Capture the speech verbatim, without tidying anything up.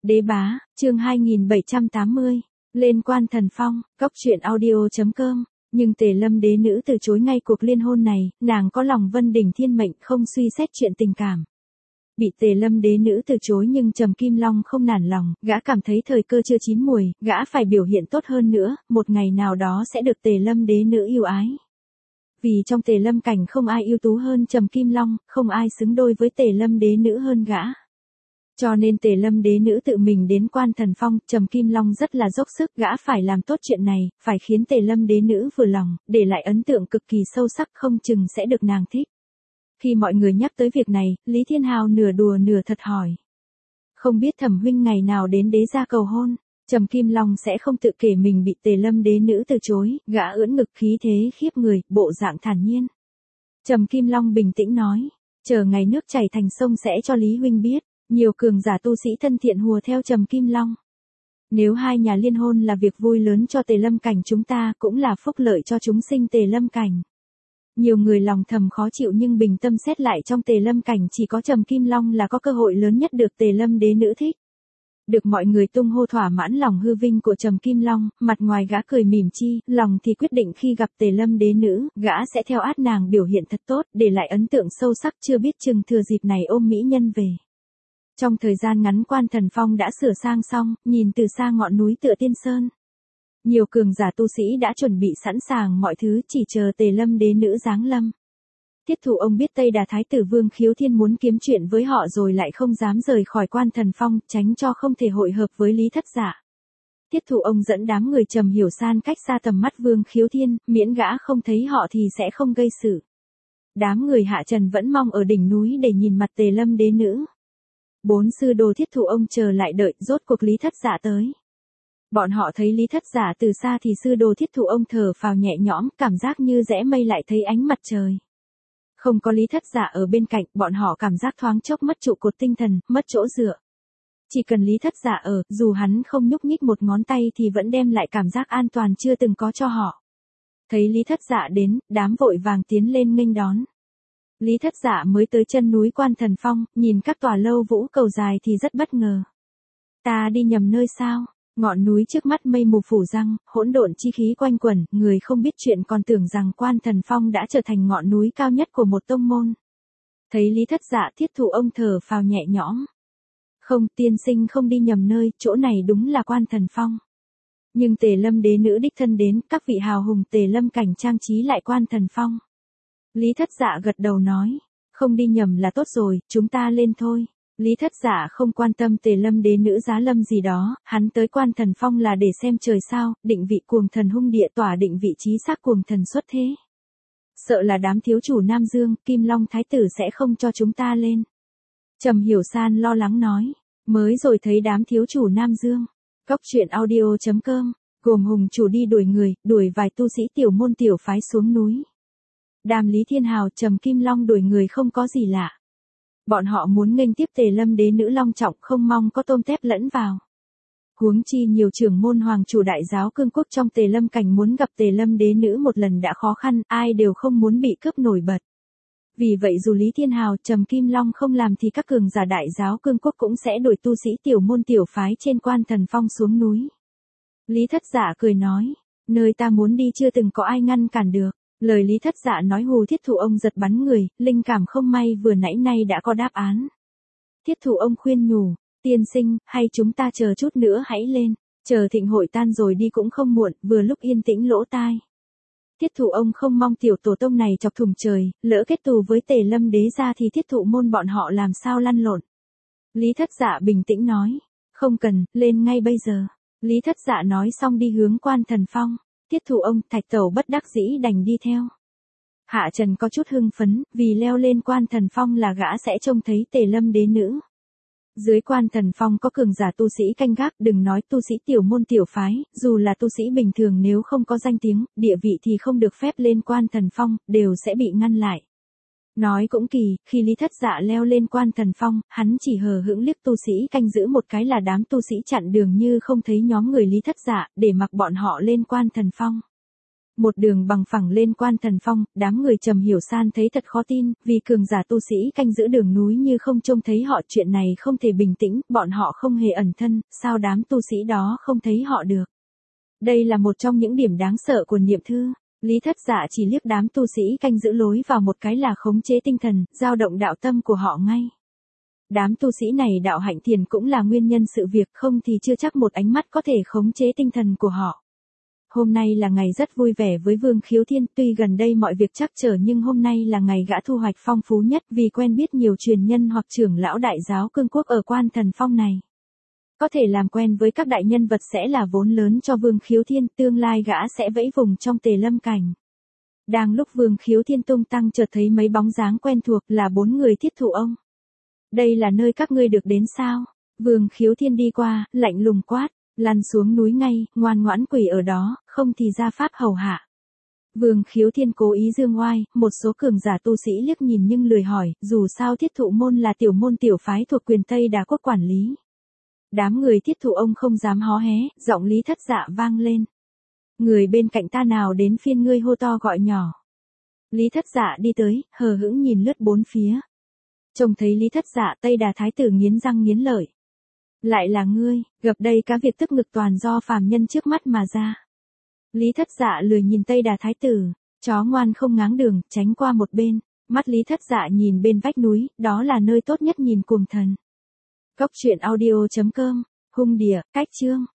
Đế bá, chương hai nghìn bảy trăm tám mươi, lên quan thần phong, cóc truyện audio.com, nhưng Tề Lâm đế nữ từ chối ngay cuộc liên hôn này, nàng có lòng vân đỉnh thiên mệnh không suy xét chuyện tình cảm. Bị Tề Lâm đế nữ từ chối nhưng Trầm Kim Long không nản lòng, gã cảm thấy thời cơ chưa chín muồi, gã phải biểu hiện tốt hơn nữa, một ngày nào đó sẽ được Tề Lâm đế nữ yêu ái. Vì trong Tề Lâm cảnh không ai ưu tú hơn Trầm Kim Long, không ai xứng đôi với Tề Lâm đế nữ hơn gã. Cho nên Tề Lâm đế nữ tự mình đến quan thần phong, Trầm Kim Long rất là dốc sức, gã phải làm tốt chuyện này, phải khiến Tề Lâm đế nữ vừa lòng, để lại ấn tượng cực kỳ sâu sắc, không chừng sẽ được nàng thích. Khi mọi người nhắc tới việc này, Lý Thiên Hào nửa đùa nửa thật hỏi. Không biết Thẩm huynh ngày nào đến đế gia cầu hôn, Trầm Kim Long sẽ không tự kể mình bị Tề Lâm đế nữ từ chối, gã ưỡn ngực khí thế khiếp người, bộ dạng thản nhiên. Trầm Kim Long bình tĩnh nói, chờ ngày nước chảy thành sông sẽ cho Lý huynh biết. Nhiều cường giả tu sĩ thân thiện hùa theo Trầm Kim Long. Nếu hai nhà liên hôn là việc vui lớn cho Tề Lâm cảnh chúng ta, cũng là phúc lợi cho chúng sinh Tề Lâm cảnh. Nhiều người lòng thầm khó chịu nhưng bình tâm xét lại, trong Tề Lâm cảnh chỉ có Trầm Kim Long là có cơ hội lớn nhất được Tề Lâm đế nữ thích. Được mọi người tung hô thỏa mãn lòng hư vinh của Trầm Kim Long, mặt ngoài gã cười mỉm chi, lòng thì quyết định khi gặp Tề Lâm đế nữ, gã sẽ theo át nàng biểu hiện thật tốt, để lại ấn tượng sâu sắc, chưa biết chừng thừa dịp này ôm mỹ nhân về. Trong thời gian ngắn quan thần phong đã sửa sang xong, nhìn từ xa ngọn núi tựa tiên sơn. Nhiều cường giả tu sĩ đã chuẩn bị sẵn sàng mọi thứ, chỉ chờ Tề Lâm đế nữ giáng lâm. Tiết Thụ ông biết Tây Đà Thái tử Vương Khiếu Thiên muốn kiếm chuyện với họ rồi lại không dám rời khỏi quan thần phong, tránh cho không thể hội hợp với Lý Thất Dạ. Tiết Thụ ông dẫn đám người Trầm Hiểu San cách xa tầm mắt Vương Khiếu Thiên, miễn gã không thấy họ thì sẽ không gây sự. Đám người hạ trần vẫn mong ở đỉnh núi để nhìn mặt Tề Lâm đế nữ. Bốn sư đồ Thiết Thụ ông chờ lại đợi, rốt cuộc Lý Thất Dạ tới. Bọn họ thấy Lý Thất Dạ từ xa thì sư đồ Thiết Thụ ông thở phào nhẹ nhõm, cảm giác như rẽ mây lại thấy ánh mặt trời. Không có Lý Thất Dạ ở bên cạnh, bọn họ cảm giác thoáng chốc mất trụ cột tinh thần, mất chỗ dựa. Chỉ cần Lý Thất Dạ ở, dù hắn không nhúc nhích một ngón tay thì vẫn đem lại cảm giác an toàn chưa từng có cho họ. Thấy Lý Thất Dạ đến, đám vội vàng tiến lên nghênh đón. Lý Thất Dạ mới tới chân núi quan thần phong, nhìn các tòa lâu vũ cầu dài thì rất bất ngờ. Ta đi nhầm nơi sao? Ngọn núi trước mắt mây mù phủ răng, hỗn độn chi khí quanh quẩn, người không biết chuyện còn tưởng rằng quan thần phong đã trở thành ngọn núi cao nhất của một tông môn. Thấy Lý Thất Dạ, Thiết Thụ ông thở phào nhẹ nhõm. Không, tiên sinh không đi nhầm nơi, chỗ này đúng là quan thần phong. Nhưng Tề Lâm đế nữ đích thân đến, các vị hào hùng Tề Lâm cảnh trang trí lại quan thần phong. Lý Thất Dạ gật đầu nói, không đi nhầm là tốt rồi, chúng ta lên thôi. Lý Thất Dạ không quan tâm Tề Lâm đế nữ giá lâm gì đó, hắn tới quan thần phong là để xem trời sao, định vị cuồng thần hung địa, tỏa định vị trí xác cuồng thần xuất thế. Sợ là đám thiếu chủ Nam Dương, Kim Long Thái tử sẽ không cho chúng ta lên. Trầm Hiểu San lo lắng nói, mới rồi thấy đám thiếu chủ Nam Dương. Cóc truyện audio.com, gồm hùng chủ đi đuổi người, đuổi vài tu sĩ tiểu môn tiểu phái xuống núi. Đàm Lý Thiên Hào, Trầm Kim Long đuổi người không có gì lạ. Bọn họ muốn nghênh tiếp Tề Lâm đế nữ long trọng, không mong có tôm tép lẫn vào. Huống chi nhiều trưởng môn hoàng chủ đại giáo cương quốc trong Tề Lâm cảnh muốn gặp Tề Lâm đế nữ một lần đã khó khăn, ai đều không muốn bị cướp nổi bật. Vì vậy dù Lý Thiên Hào, Trầm Kim Long không làm thì các cường giả đại giáo cương quốc cũng sẽ đuổi tu sĩ tiểu môn tiểu phái trên quan thần phong xuống núi. Lý Thất Dạ cười nói, nơi ta muốn đi chưa từng có ai ngăn cản được. Lời Lý Thất Dạ nói hù Thiết Thụ ông giật bắn người, linh cảm không may vừa nãy nay đã có đáp án. Thiết Thụ ông khuyên nhủ, tiên sinh, hay chúng ta chờ chút nữa hãy lên, chờ thịnh hội tan rồi đi cũng không muộn, vừa lúc yên tĩnh lỗ tai. Thiết Thụ ông không mong tiểu tổ tông này chọc thủng trời, lỡ kết thù với Tề Lâm đế gia thì Thiết Thụ môn bọn họ làm sao lăn lộn. Lý Thất Dạ bình tĩnh nói, không cần, lên ngay bây giờ. Lý Thất Dạ nói xong đi hướng quan thần phong. Thiết Thụ ông, Thạch Tẩu bất đắc dĩ đành đi theo. Hạ Trần có chút hưng phấn, vì leo lên quan thần phong là gã sẽ trông thấy Tề Lâm đế nữ. Dưới quan thần phong có cường giả tu sĩ canh gác, đừng nói tu sĩ tiểu môn tiểu phái, dù là tu sĩ bình thường nếu không có danh tiếng, địa vị thì không được phép lên quan thần phong, đều sẽ bị ngăn lại. Nói cũng kỳ, khi Lý Thất Dạ leo lên quan thần phong, hắn chỉ hờ hững liếc tu sĩ canh giữ một cái là đám tu sĩ chặn đường như không thấy nhóm người Lý Thất Dạ, để mặc bọn họ lên quan thần phong. Một đường bằng phẳng lên Quan Thần Phong, đám người Trầm Hiểu San thấy thật khó tin, vì cường giả tu sĩ canh giữ đường núi như không trông thấy họ, chuyện này không thể bình tĩnh, bọn họ không hề ẩn thân, sao đám tu sĩ đó không thấy họ được. Đây là một trong những điểm đáng sợ của niệm thư. Lý Thất Dạ chỉ liếc đám tu sĩ canh giữ lối vào một cái là khống chế tinh thần, dao động đạo tâm của họ ngay. Đám tu sĩ này đạo hạnh thiền cũng là nguyên nhân sự việc, không thì chưa chắc một ánh mắt có thể khống chế tinh thần của họ. Hôm nay là ngày rất vui vẻ với Vương Khiếu Thiên, tuy gần đây mọi việc trắc trở nhưng hôm nay là ngày gã thu hoạch phong phú nhất vì quen biết nhiều truyền nhân hoặc trưởng lão đại giáo cương quốc ở Quan Thần Phong này. Có thể làm quen với các đại nhân vật sẽ là vốn lớn cho Vương Khiếu Thiên, tương lai gã sẽ vẫy vùng trong Tề Lâm cảnh. Đang lúc Vương Khiếu Thiên tung tăng chợt thấy mấy bóng dáng quen thuộc là bốn người Thiết Thụ ông. Đây là nơi các ngươi được đến sao? Vương Khiếu Thiên đi qua, lạnh lùng quát, lăn xuống núi ngay, ngoan ngoãn quỳ ở đó, không thì ra pháp hầu hạ. Vương Khiếu Thiên cố ý dương oai, một số cường giả tu sĩ liếc nhìn nhưng lười hỏi, dù sao Thiết Thụ môn là tiểu môn tiểu phái thuộc quyền Tây Đà quốc quản lý. Đám người Thiết Thụ ông không dám hó hé, giọng Lý Thất Dạ vang lên. Người bên cạnh ta nào đến phiên ngươi hô to gọi nhỏ. Lý Thất Dạ đi tới, hờ hững nhìn lướt bốn phía. Trông thấy Lý Thất Dạ, Tây Đà thái tử nghiến răng nghiến lợi. Lại là ngươi, gặp đây cá việc tức ngực toàn do phàm nhân trước mắt mà ra. Lý Thất Dạ lười nhìn Tây Đà thái tử, chó ngoan không ngáng đường, tránh qua một bên. Mắt Lý Thất Dạ nhìn bên vách núi, đó là nơi tốt nhất nhìn cuồng thần. Cốc truyện audio chấm com, hung địa, cách chương.